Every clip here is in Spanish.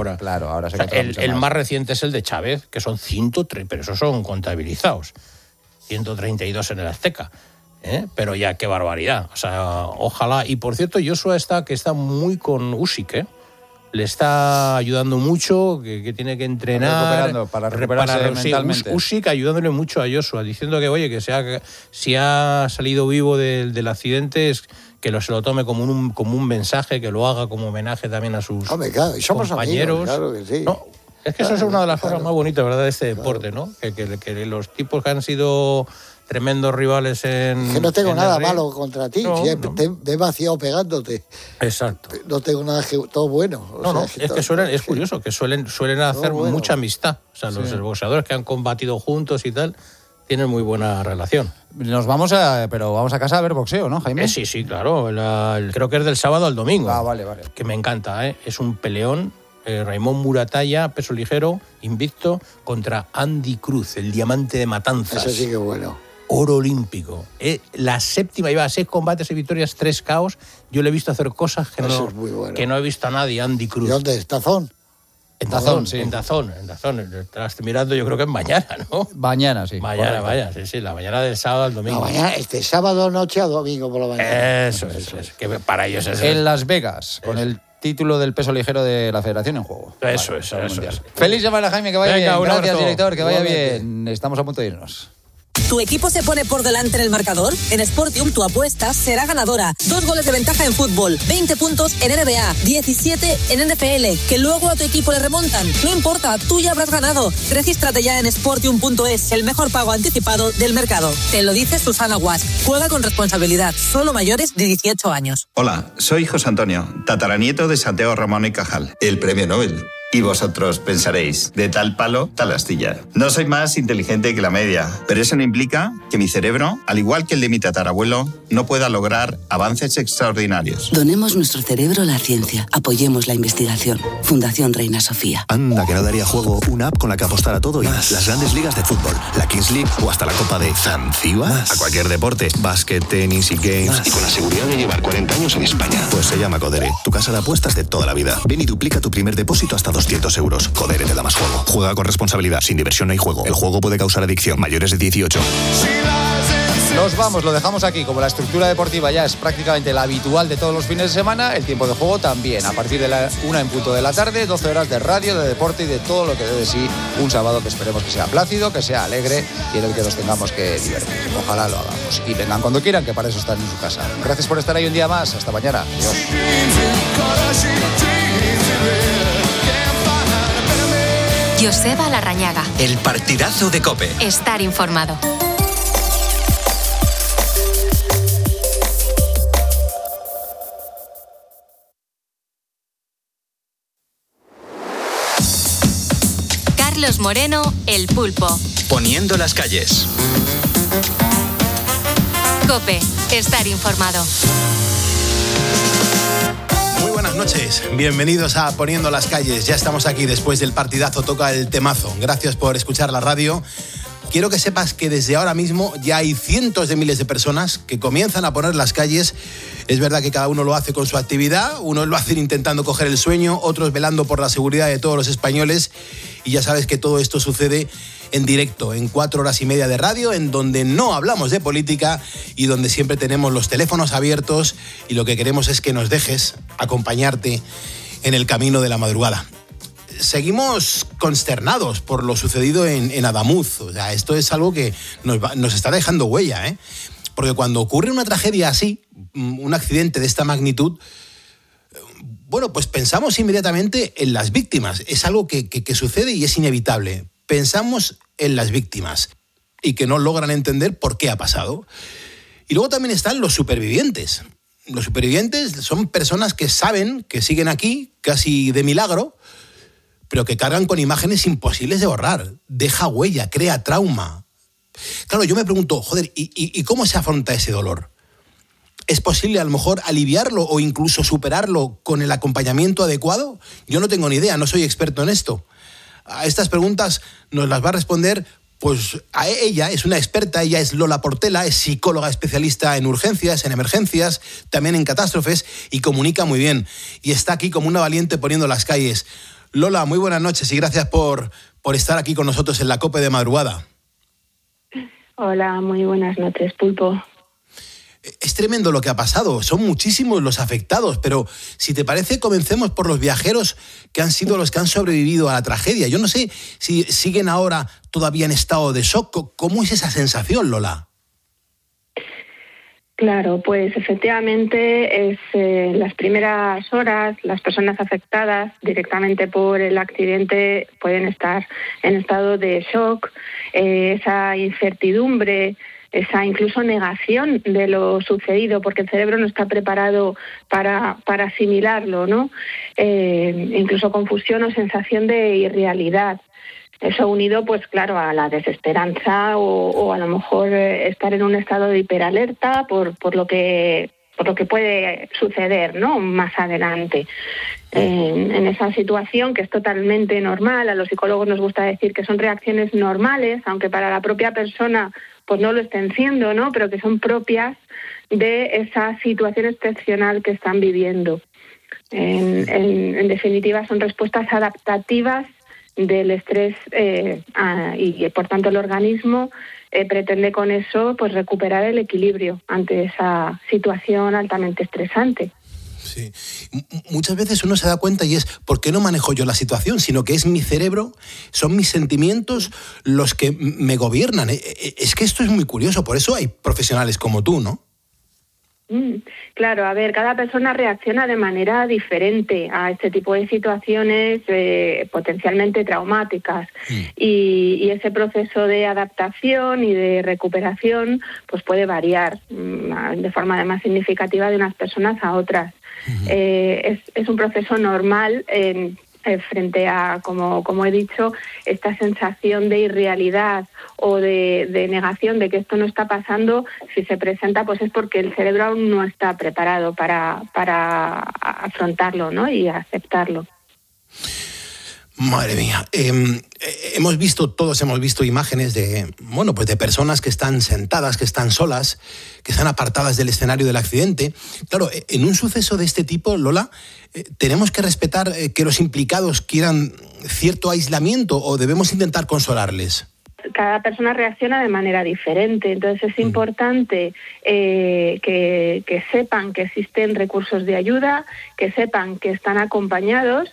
ahora. Claro, ahora se el más reciente es el de Chávez, que son 103, pero esos son contabilizados. 132 en el Azteca. Pero ya, qué barbaridad. O sea, ojalá. Y por cierto, Joshua está muy con Usyk, le está ayudando mucho, que tiene que entrenar para recuperarse mentalmente. Usyk ayudándole mucho a Joshua, diciendo que, oye, que si ha salido vivo del accidente, es que se lo tome como un mensaje, que lo haga como homenaje también a sus compañeros. Amigos, claro que sí. No, es que eso es una de las cosas más bonitas, ¿verdad?, de este deporte, ¿no? Que los tipos que han sido tremendos rivales en... Que no tengo nada malo contra ti, te he vaciado pegándote. Exacto. No tengo nada, todo bueno. Es curioso, que suelen hacer mucha amistad. O sea, los boxeadores que han combatido juntos y tal, tienen muy buena relación. Vamos a casa a ver boxeo, ¿no, Jaime? Sí, claro. Creo que es del sábado al domingo. Vale. Que me encanta, Es un peleón. Raymond Muratalla, peso ligero, invicto, contra Andy Cruz, el diamante de Matanzas. Eso sí que bueno. Oro olímpico. La séptima, lleva 6 combates y victorias, 3 KOs. Yo le he visto hacer cosas que no he visto a nadie, Andy Cruz. ¿Y dónde? ¿Tazón? En Dazón. Estás mirando, yo creo que es mañana, ¿no? Mañana, sí. Mañana, la mañana del sábado al domingo. Mañana, sábado noche a domingo por la mañana. Eso es. Que para ellos es... En Las Vegas, con el título del peso ligero de la Federación en juego. Eso es. Feliz semana, Jaime, que vaya bien. Gracias, director, que vaya bien. Estamos a punto de irnos. ¿Tu equipo se pone por delante en el marcador? En Sportium tu apuesta será ganadora. 2 goles de ventaja en fútbol, 20 puntos en NBA, 17 en NFL, que luego a tu equipo le remontan. No importa, tú ya habrás ganado. Regístrate ya en Sportium.es, el mejor pago anticipado del mercado. Te lo dice Susana Guas. Juega con responsabilidad, solo mayores de 18 años. Hola, soy José Antonio, tataranieto de Santiago Ramón y Cajal, el premio Nobel. Y vosotros pensaréis, de tal palo, tal astilla. No soy más inteligente que la media, pero eso no implica que mi cerebro, al igual que el de mi tatarabuelo, no pueda lograr avances extraordinarios. Donemos nuestro cerebro a la ciencia. Apoyemos la investigación. Fundación Reina Sofía. Anda, que no daría juego una app con la que apostar a todo y más. Las grandes ligas de fútbol, la Kings League o hasta la Copa de Zanzíbar. A cualquier deporte, básquet, tenis y games. Más. Y con la seguridad de llevar 40 años en España. Pues se llama Codere, tu casa de apuestas de toda la vida. Ven y duplica tu primer depósito hasta 200 euros. Codere te da más juego. Juega con responsabilidad. Sin diversión no hay juego. El juego puede causar adicción. Mayores de 18. Nos vamos, lo dejamos aquí. Como la estructura deportiva ya es prácticamente la habitual de todos los fines de semana, el tiempo de juego también. A partir de la 1 en punto de la tarde, 12 horas de radio, de deporte y de todo lo que dé de sí un sábado que esperemos que sea plácido, que sea alegre y en el que nos tengamos que divertir. Ojalá lo hagamos. Y vengan cuando quieran, que para eso están en su casa. Gracias por estar ahí un día más. Hasta mañana. Adiós. Joseba Larrañaga. El partidazo de COPE. Estar informado. Carlos Moreno, El Pulpo. Poniendo las calles. COPE. Estar informado. Muy buenas noches, bienvenidos a Poniendo las calles. Ya estamos aquí después del partidazo, toca el temazo. Gracias por escuchar la radio. Quiero que sepas que desde ahora mismo ya hay cientos de miles de personas que comienzan a poner las calles. Es verdad que cada uno lo hace con su actividad, unos lo hacen intentando coger el sueño, otros velando por la seguridad de todos los españoles. Y ya sabes que todo esto sucede en directo, en 4 horas y media de radio, en donde no hablamos de política y donde siempre tenemos los teléfonos abiertos y lo que queremos es que nos dejes acompañarte en el camino de la madrugada. Seguimos consternados por lo sucedido en Adamuz. O sea, esto es algo que nos está dejando huella, ¿eh? Porque cuando ocurre una tragedia así, un accidente de esta magnitud, bueno, pues pensamos inmediatamente en las víctimas. Es algo que sucede y es inevitable. Pensamos en las víctimas y que no logran entender por qué ha pasado. Y luego también están los supervivientes. Los supervivientes son personas que saben que siguen aquí, casi de milagro, pero que cargan con imágenes imposibles de borrar. Deja huella, crea trauma. Claro, yo me pregunto, joder, ¿y cómo se afronta ese dolor? ¿Es posible a lo mejor aliviarlo o incluso superarlo con el acompañamiento adecuado? Yo no tengo ni idea, no soy experto en esto. A estas preguntas nos las va a responder, pues a ella, es una experta, ella es Lola Portela, es psicóloga especialista en urgencias, en emergencias, también en catástrofes y comunica muy bien. Y está aquí como una valiente poniendo las calles. Lola, muy buenas noches y gracias por estar aquí con nosotros en la COPE de madrugada. Hola, muy buenas noches, Pulpo. Es tremendo lo que ha pasado, son muchísimos los afectados, pero si te parece, comencemos por los viajeros que han sido los que han sobrevivido a la tragedia. Yo no sé si siguen ahora todavía en estado de shock. ¿Cómo es esa sensación, Lola? Claro, pues efectivamente es las primeras horas, las personas afectadas directamente por el accidente pueden estar en estado de shock, esa incertidumbre, esa incluso negación de lo sucedido, porque el cerebro no está preparado para asimilarlo, ¿no? Incluso confusión o sensación de irrealidad. Eso unido, pues claro, a la desesperanza o a lo mejor estar en un estado de hiperalerta por lo que puede suceder, ¿no?, más adelante. En esa situación que es totalmente normal, a los psicólogos nos gusta decir que son reacciones normales, aunque para la propia persona pues no lo estén siendo, ¿no?, pero que son propias de esa situación excepcional que están viviendo. En definitiva, son respuestas adaptativas del estrés y por tanto el organismo pretende con eso pues recuperar el equilibrio ante esa situación altamente estresante. Sí. Muchas veces uno se da cuenta y es ¿por qué no manejo yo la situación? Sino que es mi cerebro, son mis sentimientos los que me gobiernan. Es que esto es muy curioso, por eso hay profesionales como tú, ¿no? Claro, a ver, cada persona reacciona de manera diferente a este tipo de situaciones potencialmente traumáticas y ese proceso de adaptación y de recuperación pues puede variar de forma además significativa de unas personas a otras. Es un proceso normal frente a, como he dicho, esta sensación de irrealidad o de negación de que esto no está pasando. Si se presenta, pues es porque el cerebro aún no está preparado para afrontarlo, ¿no?, y aceptarlo. Madre mía, todos hemos visto imágenes de personas que están sentadas, que están solas, que están apartadas del escenario del accidente. Claro, en un suceso de este tipo, Lola, ¿tenemos que respetar que los implicados quieran cierto aislamiento o debemos intentar consolarles? Cada persona reacciona de manera diferente, entonces es importante que sepan que existen recursos de ayuda, que sepan que están acompañados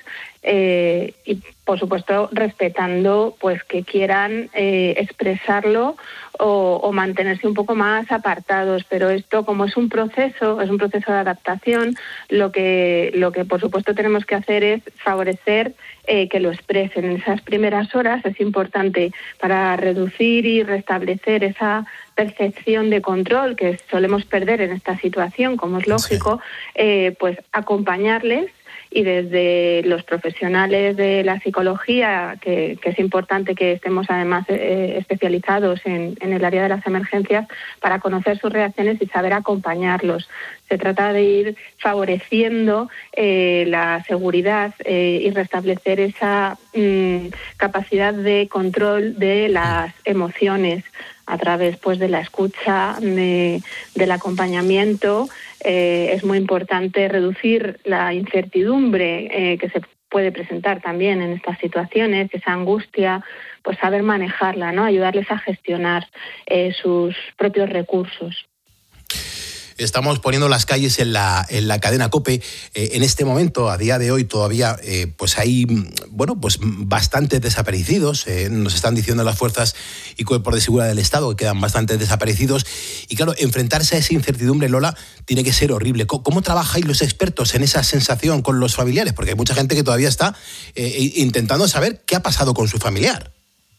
y, por supuesto, respetando pues que quieran expresarlo o mantenerse un poco más apartados. Pero esto, como es un proceso de adaptación, lo que por supuesto tenemos que hacer es favorecer que lo expresen. En esas primeras horas es importante para reducir y restablecer esa percepción de control que solemos perder en esta situación, como es lógico, pues acompañarles. Y desde los profesionales de la psicología, que es importante que estemos además especializados en el área de las emergencias para conocer sus reacciones y saber acompañarlos. Se trata de ir favoreciendo la seguridad y restablecer esa capacidad de control de las emociones a través pues de la escucha, del acompañamiento. Es muy importante reducir la incertidumbre que se puede presentar también en estas situaciones, esa angustia, pues saber manejarla, ¿no? Ayudarles a gestionar sus propios recursos. Estamos poniendo las calles en la cadena COPE. En este momento, a día de hoy, todavía pues hay bastantes desaparecidos. Nos están diciendo las fuerzas y cuerpos de seguridad del Estado que quedan bastantes desaparecidos. Y claro, enfrentarse a esa incertidumbre, Lola, tiene que ser horrible. ¿Cómo trabajáis los expertos en esa sensación con los familiares? Porque hay mucha gente que todavía está intentando saber qué ha pasado con su familiar.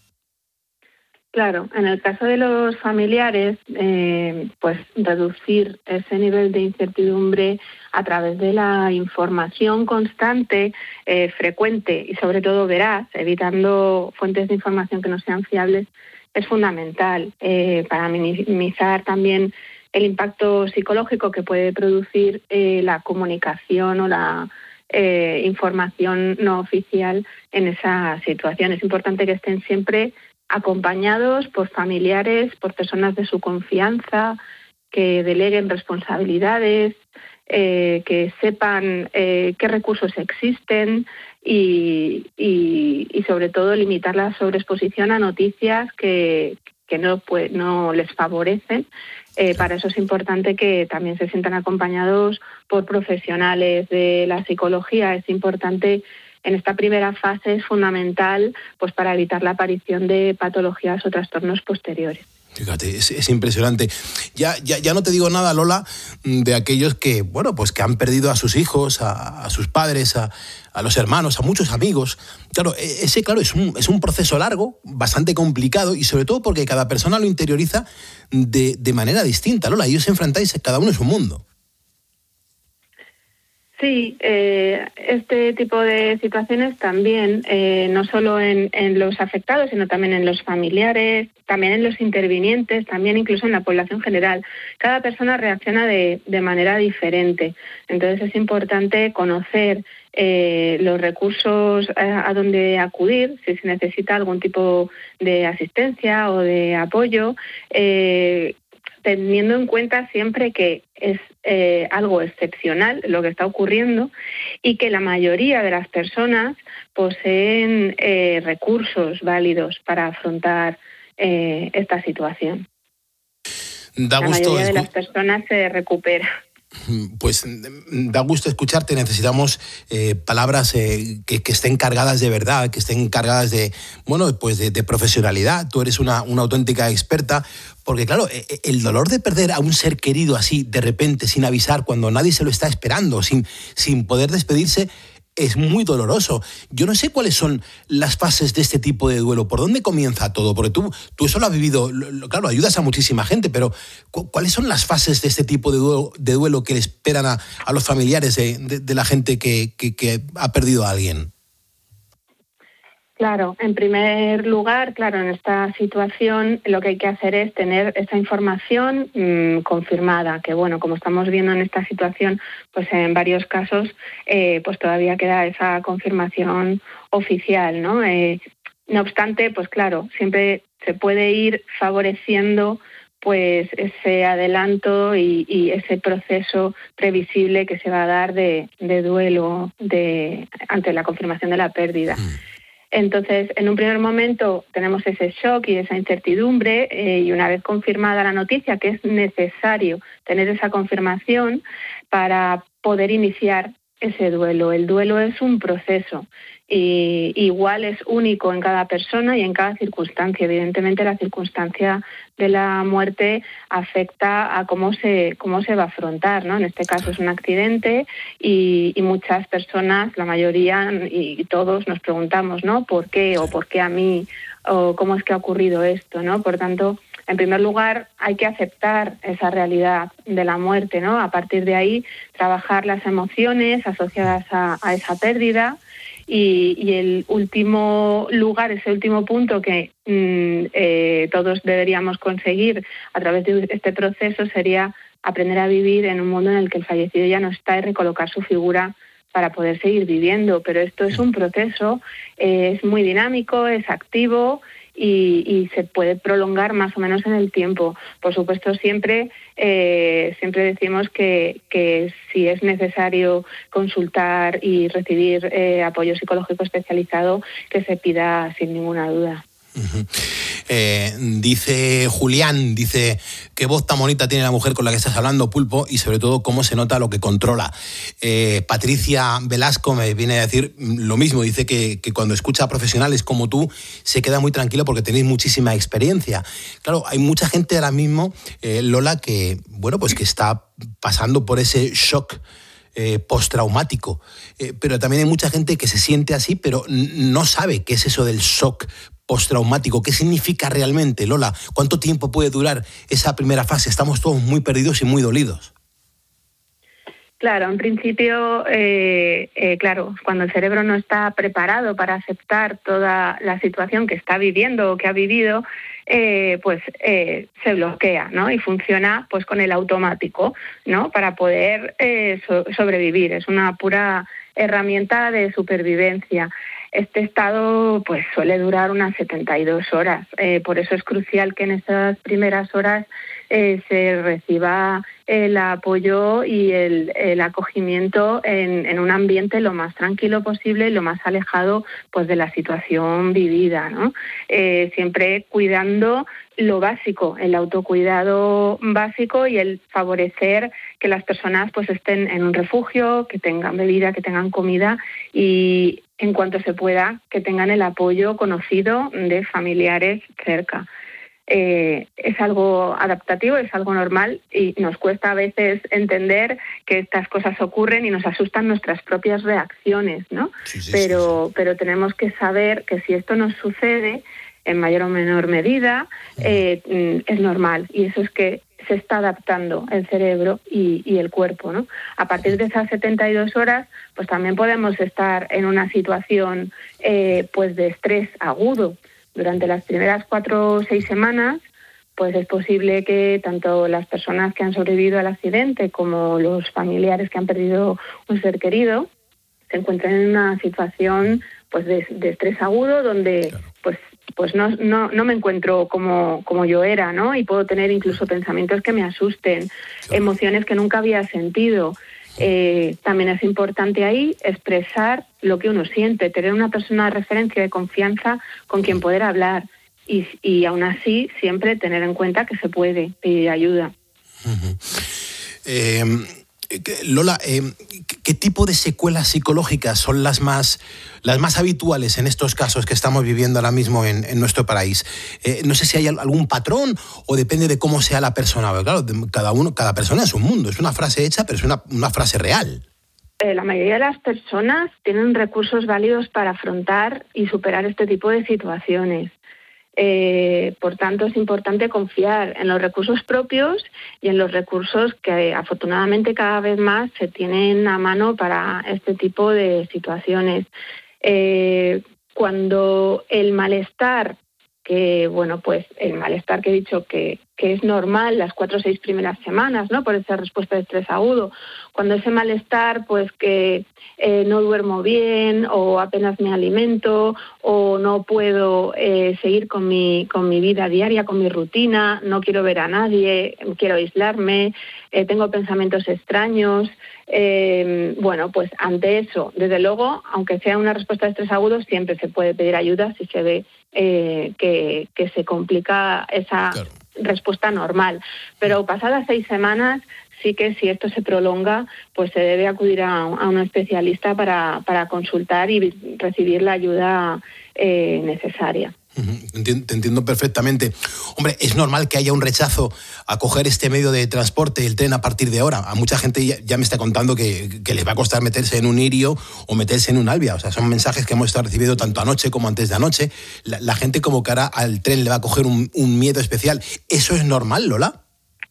Claro, en el caso de los familiares, pues reducir ese nivel de incertidumbre a través de la información constante, frecuente y sobre todo veraz, evitando fuentes de información que no sean fiables, es fundamental para minimizar también el impacto psicológico que puede producir la comunicación o la información no oficial en esa situación. Es importante que estén siempre acompañados por familiares, por personas de su confianza, que deleguen responsabilidades, que sepan qué recursos existen, y sobre todo limitar la sobreexposición a noticias que no les favorecen. Para eso es importante que también se sientan acompañados por profesionales de la psicología. Es importante, en esta primera fase es fundamental pues para evitar la aparición de patologías o trastornos posteriores. Fíjate, es impresionante. Ya no te digo nada, Lola, de aquellos que, bueno, pues que han perdido a sus hijos, a sus padres, a los hermanos, a muchos amigos. Claro, es un proceso largo, bastante complicado, y sobre todo porque cada persona lo interioriza de manera distinta, Lola. Y os enfrentáis, cada uno es un mundo. Sí, este tipo de situaciones también, no solo en los afectados, sino también en los familiares, también en los intervinientes, también incluso en la población general. Cada persona reacciona de manera diferente. Entonces es importante conocer los recursos a donde acudir, si se necesita algún tipo de asistencia o de apoyo, teniendo en cuenta siempre que es algo excepcional lo que está ocurriendo y que la mayoría de las personas poseen recursos válidos para afrontar esta situación. La mayoría de las personas se recupera. Pues da gusto escucharte. Necesitamos palabras que estén cargadas de verdad, que estén cargadas de, bueno, pues de profesionalidad. Tú eres una auténtica experta, porque claro, el dolor de perder a un ser querido así de repente, sin avisar, cuando nadie se lo está esperando, sin poder despedirse, es muy doloroso. Yo no sé cuáles son las fases de este tipo de duelo, por dónde comienza todo, porque tú eso lo has vivido, claro, ayudas a muchísima gente, pero ¿cuáles son las fases de este tipo de duelo que le esperan a los familiares de la gente que ha perdido a alguien? Claro, en primer lugar, claro, en esta situación lo que hay que hacer es tener esa información confirmada, que bueno, como estamos viendo en esta situación, pues en varios casos, pues todavía queda esa confirmación oficial, ¿no? No obstante, pues claro, siempre se puede ir favoreciendo pues ese adelanto y ese proceso previsible que se va a dar de duelo ante la confirmación de la pérdida. Entonces, en un primer momento tenemos ese shock y esa incertidumbre y una vez confirmada la noticia, que es necesario tener esa confirmación para poder iniciar ese duelo. El duelo es un proceso y igual es único en cada persona y en cada circunstancia. Evidentemente, la circunstancia de la muerte afecta a cómo se va a afrontar, ¿no? En este caso es un accidente y muchas personas, la mayoría y todos nos preguntamos, ¿no? ¿Por qué? ¿O por qué a mí? ¿O cómo es que ha ocurrido esto? ¿No? Por tanto, en primer lugar, hay que aceptar esa realidad de la muerte, ¿no? A partir de ahí, trabajar las emociones asociadas a esa pérdida. Y el último lugar, ese último punto que todos deberíamos conseguir a través de este proceso sería aprender a vivir en un mundo en el que el fallecido ya no está y recolocar su figura para poder seguir viviendo. Pero esto es un proceso, es muy dinámico, es activo y se puede prolongar más o menos en el tiempo. Por supuesto, siempre decimos que si es necesario consultar y recibir apoyo psicológico especializado, que se pida sin ninguna duda. Uh-huh. Dice Julián, qué voz tan bonita tiene la mujer con la que estás hablando, Pulpo, y sobre todo cómo se nota lo que controla. Patricia Velasco me viene a decir lo mismo, dice que cuando escucha a profesionales como tú se queda muy tranquilo porque tenéis muchísima experiencia. Claro, hay mucha gente ahora mismo, Lola, que está pasando por ese shock postraumático, pero también hay mucha gente que se siente así, pero no sabe qué es eso del shock postraumático. ¿Qué significa realmente, Lola? ¿Cuánto tiempo puede durar esa primera fase? Estamos todos muy perdidos y muy dolidos. Claro, en principio, cuando el cerebro no está preparado para aceptar toda la situación que está viviendo o que ha vivido, se bloquea, ¿no? Y funciona pues con el automático, ¿no? Para poder sobrevivir. Es una pura herramienta de supervivencia. este estado pues suele durar unas 72 horas. Por eso es crucial que en esas primeras horas se reciba el apoyo y el acogimiento en un ambiente lo más tranquilo posible y lo más alejado pues de la situación vivida, ¿no? Siempre cuidando lo básico, el autocuidado básico y el favorecer que las personas pues estén en un refugio, que tengan bebida, que tengan comida y en cuanto se pueda que tengan el apoyo conocido de familiares cerca. Es algo adaptativo, es algo normal y nos cuesta a veces entender que estas cosas ocurren y nos asustan nuestras propias reacciones, ¿no? Sí. Pero tenemos que saber que si esto nos sucede en mayor o menor medida, es normal, y eso es que se está adaptando el cerebro y el cuerpo, ¿no? A partir de esas 72 horas, pues también podemos estar en una situación pues de estrés agudo. Durante las primeras 4 o 6 semanas, pues es posible que tanto las personas que han sobrevivido al accidente como los familiares que han perdido un ser querido se encuentren en una situación pues de estrés agudo donde pues no me encuentro como yo era, ¿no? Y puedo tener incluso pensamientos que me asusten, emociones que nunca había sentido. También es importante ahí expresar lo que uno siente, tener una persona de referencia de confianza con quien poder hablar y aún así siempre tener en cuenta que se puede pedir ayuda. Lola, ¿qué tipo de secuelas psicológicas son las más habituales en estos casos que estamos viviendo ahora mismo en nuestro país? No sé si hay algún patrón o depende de cómo sea la persona. Pero claro, cada persona es un mundo. Es una frase hecha, pero es una frase real. La mayoría de las personas tienen recursos válidos para afrontar y superar este tipo de situaciones. Por tanto, es importante confiar en los recursos propios y en los recursos que afortunadamente cada vez más se tienen a mano para este tipo de situaciones. Cuando el malestar, el malestar que he dicho que es normal las 4 o 6 primeras semanas, ¿no? Por esa respuesta de estrés agudo. Cuando ese malestar, pues que no duermo bien o apenas me alimento o no puedo seguir con mi vida diaria, con mi rutina, no quiero ver a nadie, quiero aislarme, tengo pensamientos extraños. Pues ante eso, desde luego, aunque sea una respuesta de estrés agudo, siempre se puede pedir ayuda si se ve que se complica esa respuesta normal. Pero pasadas 6 semanas, sí que si esto se prolonga, pues se debe acudir a un especialista para consultar y recibir la ayuda necesaria. Te entiendo perfectamente. Hombre, es normal que haya un rechazo a coger este medio de transporte, el tren, a partir de ahora. A mucha gente ya me está contando que les va a costar meterse en un Irio o meterse en un Alvia. O sea, son mensajes que hemos estado recibiendo tanto anoche como antes de anoche. La gente como que ahora al tren le va a coger un miedo especial. ¿Eso es normal, Lola?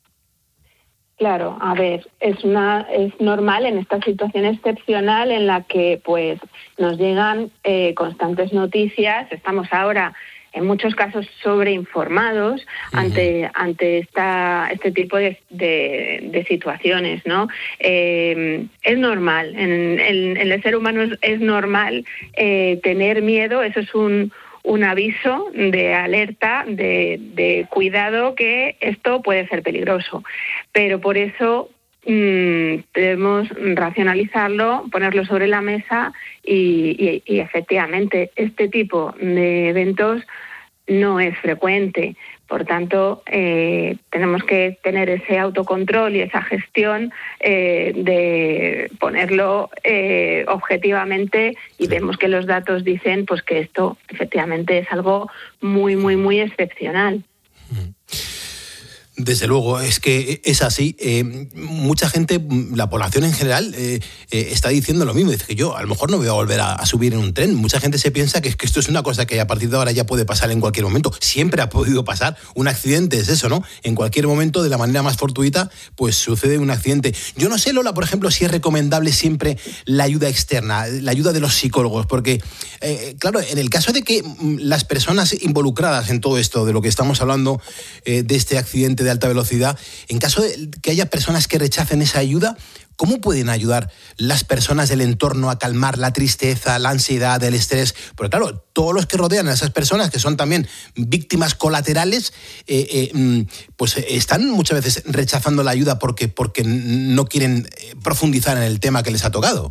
Claro, a ver, es normal en esta situación excepcional en la que pues nos llegan constantes noticias. Estamos ahora en muchos casos sobreinformados ante este tipo de situaciones, ¿no? Es normal, en el ser humano es normal tener miedo. Eso es un aviso de alerta, de cuidado, que esto puede ser peligroso. Pero por eso debemos racionalizarlo, ponerlo sobre la mesa y efectivamente este tipo de eventos no es frecuente. Por tanto, tenemos que tener ese autocontrol y esa gestión de ponerlo objetivamente, y vemos que los datos dicen pues que esto efectivamente es algo muy, muy, muy excepcional. Desde luego, es que es así. Mucha gente, la población en general, está diciendo lo mismo. Dice que yo a lo mejor no voy a volver a subir en un tren. Mucha gente se piensa que esto es una cosa que a partir de ahora ya puede pasar en cualquier momento. Siempre ha podido pasar. Un accidente es eso, ¿no? En cualquier momento, de la manera más fortuita, pues sucede un accidente. Yo no sé, Lola, por ejemplo, si es recomendable siempre la ayuda externa, la ayuda de los psicólogos, porque, claro, en el caso de que las personas involucradas en todo esto, de lo que estamos hablando, de este accidente de alta velocidad. En caso de que haya personas que rechacen esa ayuda, ¿cómo pueden ayudar las personas del entorno a calmar la tristeza, la ansiedad, el estrés? Porque claro, todos los que rodean a esas personas, que son también víctimas colaterales, pues están muchas veces rechazando la ayuda porque no quieren profundizar en el tema que les ha tocado.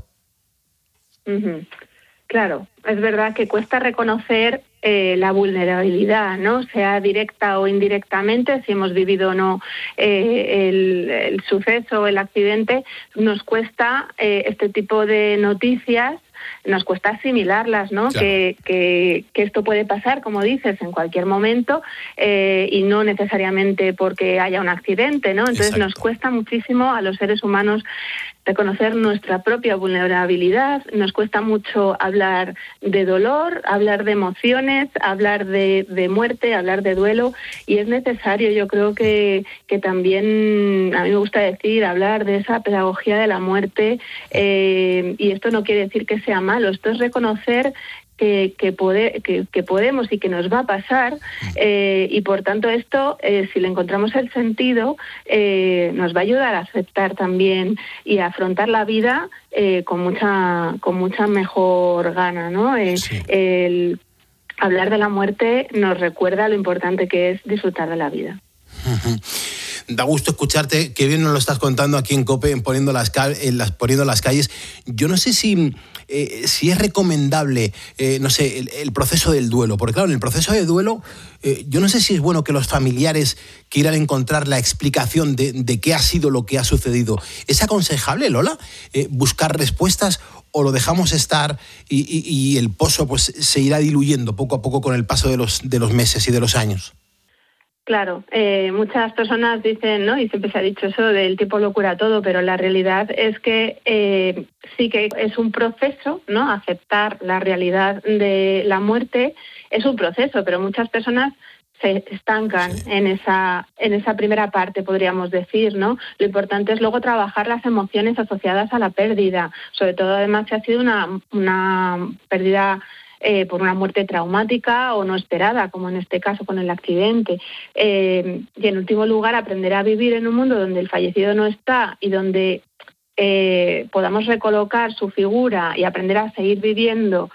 Claro, es verdad que cuesta reconocer la vulnerabilidad, ¿no? Sea directa o indirectamente, si hemos vivido o no el suceso o el accidente, nos cuesta este tipo de noticias, nos cuesta asimilarlas, ¿no? Claro. Que esto puede pasar, como dices, en cualquier momento y no necesariamente porque haya un accidente, ¿no? Entonces Exacto. Nos cuesta muchísimo a los seres humanos reconocer nuestra propia vulnerabilidad, nos cuesta mucho hablar de dolor, hablar de emociones, hablar de muerte, hablar de duelo, y es necesario, yo creo que también, a mí me gusta decir, hablar de esa pedagogía de la muerte, y esto no quiere decir que sea malo, esto es reconocer que podemos y que nos va a pasar, y por tanto esto, si le encontramos el sentido, nos va a ayudar a aceptar también y a afrontar la vida con mucha mejor gana, ¿no? Sí. El hablar de la muerte nos recuerda lo importante que es disfrutar de la vida. Da gusto escucharte, qué bien nos lo estás contando aquí en COPE, en Poniendo las calles. Yo no sé si es recomendable, el proceso del duelo, porque claro, en el proceso de duelo, yo no sé si es bueno que los familiares quieran encontrar la explicación de qué ha sido lo que ha sucedido. ¿Es aconsejable, Lola, buscar respuestas o lo dejamos estar y el pozo pues se irá diluyendo poco a poco con el paso de los meses y de los años? Claro, muchas personas dicen, ¿no? Y siempre se ha dicho eso del tiempo lo cura todo, pero la realidad es que sí que es un proceso, ¿no? Aceptar la realidad de la muerte es un proceso, pero muchas personas se estancan en esa primera parte, podríamos decir, ¿no? Lo importante es luego trabajar las emociones asociadas a la pérdida, sobre todo además si ha sido una pérdida por una muerte traumática o no esperada, como en este caso con el accidente. Y en último lugar, aprender a vivir en un mundo donde el fallecido no está y donde podamos recolocar su figura y aprender a seguir viviendo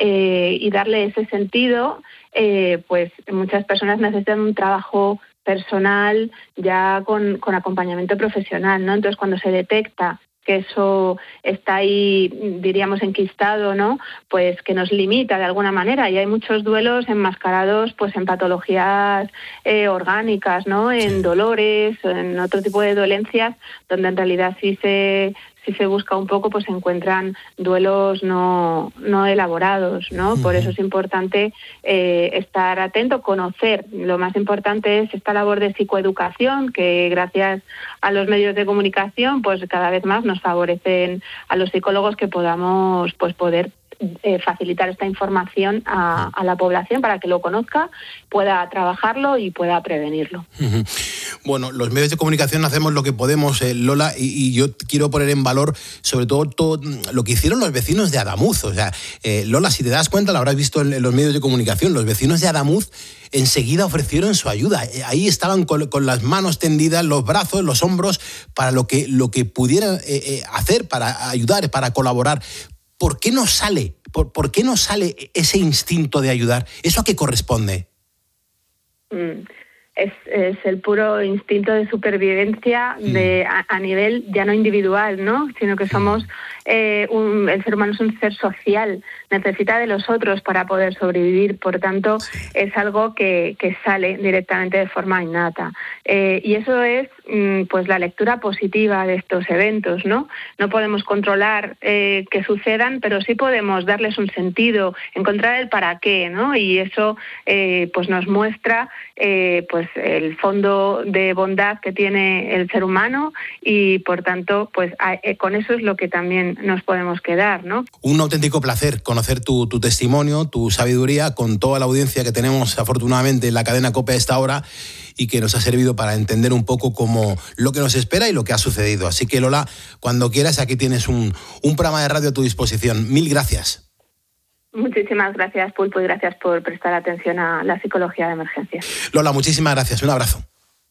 y darle ese sentido, pues muchas personas necesitan un trabajo personal ya con acompañamiento profesional, ¿no? Entonces, cuando se detecta que eso está ahí, diríamos, enquistado, ¿no? Pues que nos limita de alguna manera. Y hay muchos duelos enmascarados pues en patologías orgánicas, ¿no? En dolores, en otro tipo de dolencias, donde en realidad si se busca un poco, pues se encuentran duelos no elaborados, ¿no? Uh-huh. Por eso es importante estar atento, conocer. Lo más importante es esta labor de psicoeducación, que gracias a los medios de comunicación, pues cada vez más nos favorecen a los psicólogos que podamos pues poder facilitar esta información a la población para que lo conozca, pueda trabajarlo y pueda prevenirlo. Uh-huh. Bueno, los medios de comunicación hacemos lo que podemos, Lola, y yo quiero poner en valor sobre todo lo que hicieron los vecinos de Adamuz. O sea, Lola, si te das cuenta, lo habrás visto en los medios de comunicación, los vecinos de Adamuz enseguida ofrecieron su ayuda. Ahí estaban con las manos tendidas, los brazos, los hombros, para lo que pudieran hacer, para ayudar, para colaborar. ¿Por qué no sale? ¿Por qué no sale ese instinto de ayudar? ¿Eso a qué corresponde? Es el puro instinto de supervivencia a nivel ya no individual, ¿no? Sino que somos el ser humano es un ser social, necesita de los otros para poder sobrevivir, por tanto es algo que sale directamente de forma innata. Y eso es pues la lectura positiva de estos eventos, ¿no? No podemos controlar que sucedan, pero sí podemos darles un sentido, encontrar el para qué, ¿no? Y eso pues nos muestra pues el fondo de bondad que tiene el ser humano y por tanto pues con eso es lo que también nos podemos quedar, ¿no? Un auténtico placer conocer tu testimonio, tu sabiduría, con toda la audiencia que tenemos afortunadamente en la cadena COPE a esta hora y que nos ha servido para entender un poco cómo lo que nos espera y lo que ha sucedido. Así que, Lola, cuando quieras, aquí tienes un programa de radio a tu disposición. Mil gracias. Muchísimas gracias, Pulpo, y gracias por prestar atención a la psicología de emergencia. Lola, muchísimas gracias. Un abrazo.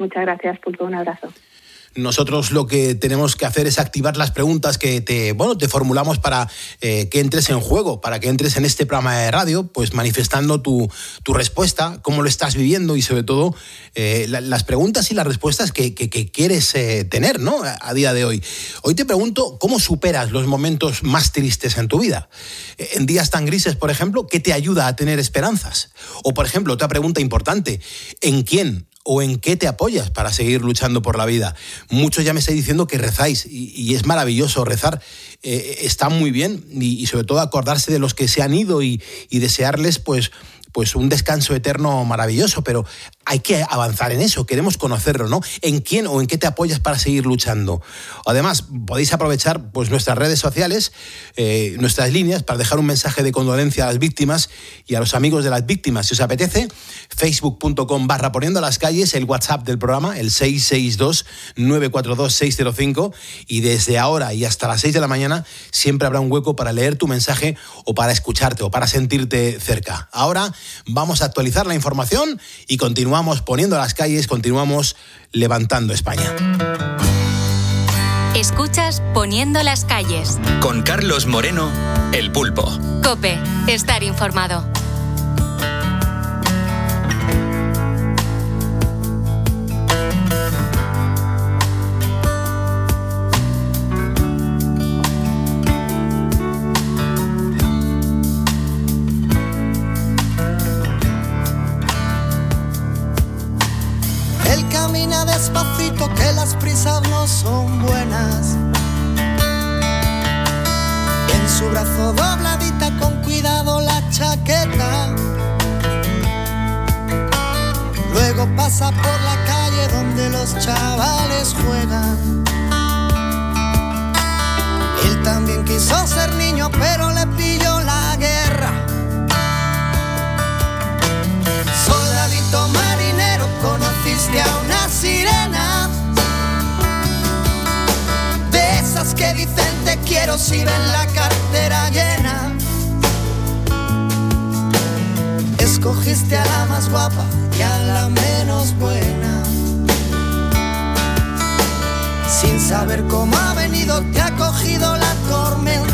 Muchas gracias, Pulpo. Un abrazo. Nosotros lo que tenemos que hacer es activar las preguntas que te formulamos para que entres en juego, para que entres en este programa de radio, pues manifestando tu respuesta, cómo lo estás viviendo y sobre todo las preguntas y las respuestas que quieres tener, ¿no? A día de hoy. Hoy te pregunto, ¿cómo superas los momentos más tristes en tu vida? En días tan grises, por ejemplo, ¿qué te ayuda a tener esperanzas? O, por ejemplo, otra pregunta importante, ¿en quién o en qué te apoyas para seguir luchando por la vida? Muchos ya me estáis diciendo que rezáis y es maravilloso rezar, está muy bien y sobre todo acordarse de los que se han ido y desearles pues un descanso eterno maravilloso, pero hay que avanzar en eso, queremos conocerlo, ¿no? ¿En quién o en qué te apoyas para seguir luchando? Además, podéis aprovechar pues nuestras redes sociales, nuestras líneas, para dejar un mensaje de condolencia a las víctimas y a los amigos de las víctimas. Si os apetece, facebook.com/poniendo las calles, el WhatsApp del programa, el 662-942-605, y desde ahora y hasta las 6 de la mañana siempre habrá un hueco para leer tu mensaje o para escucharte o para sentirte cerca. Ahora vamos a actualizar la información y continuamos poniendo las calles, continuamos levantando España. Escuchas Poniendo las calles. Con Carlos Moreno, El Pulpo. COPE, estar informado. Camina despacito, que las prisas no son buenas. En su brazo dobladita, con cuidado la chaqueta. Luego pasa por la calle donde los chavales juegan. Él también quiso ser niño, pero le pilló la guerra. Soldadito marinero, conociste a una sirena, de esas que dicen te quiero si ven la cartera llena. Escogiste a la más guapa y a la menos buena. Sin saber cómo ha venido, te ha cogido la tormenta.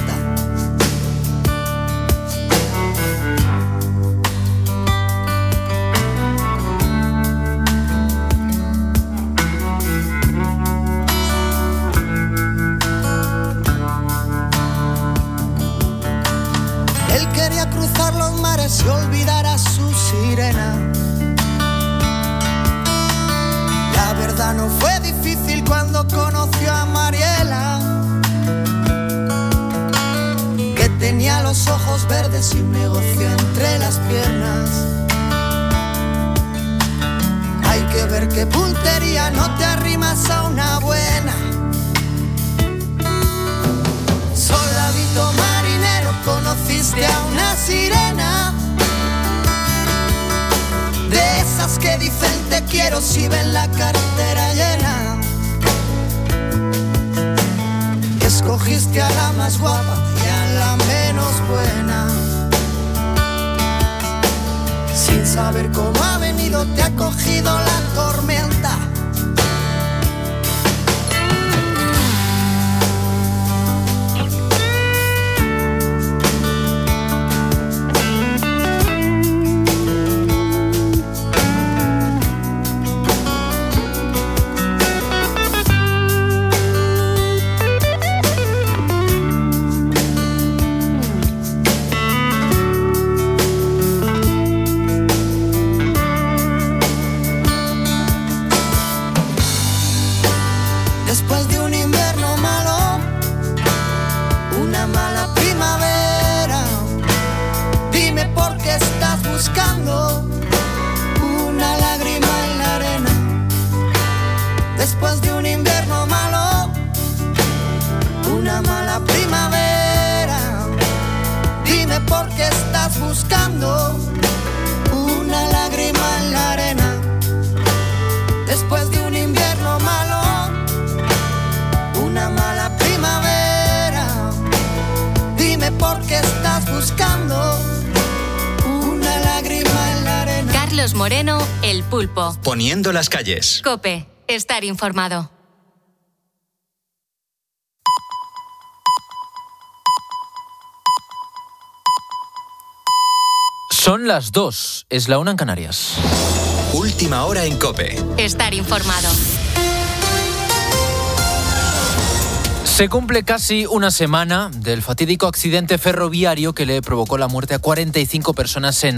Él quería cruzar los mares y olvidar a su sirena. La verdad no fue difícil cuando conoció a Mariela, que tenía los ojos verdes y un negocio entre las piernas. Hay que ver qué puntería, no te arrimas a una buena. Soldadito marinero, conociste a una sirena, de esas que dicen te quiero si ven la cartera llena. Escogiste a la más guapa y a la menos buena. Sin saber cómo ha venido, te ha cogido la tormenta. Después de un invierno malo, una mala primavera, dime por qué estás buscando una lágrima en la arena. Después de un invierno malo, una mala primavera, dime por qué estás buscando una lágrima en la arena. Después de un invierno malo, una mala primavera, dime por qué estás buscando una lágrima en la arena. Carlos Moreno, El Pulpo. Poniendo las calles. COPE. Estar informado. Son las 2, es la 1 en Canarias. Última hora en COPE. Estar informado. Se cumple casi una semana del fatídico accidente ferroviario que le provocó la muerte a 45 personas en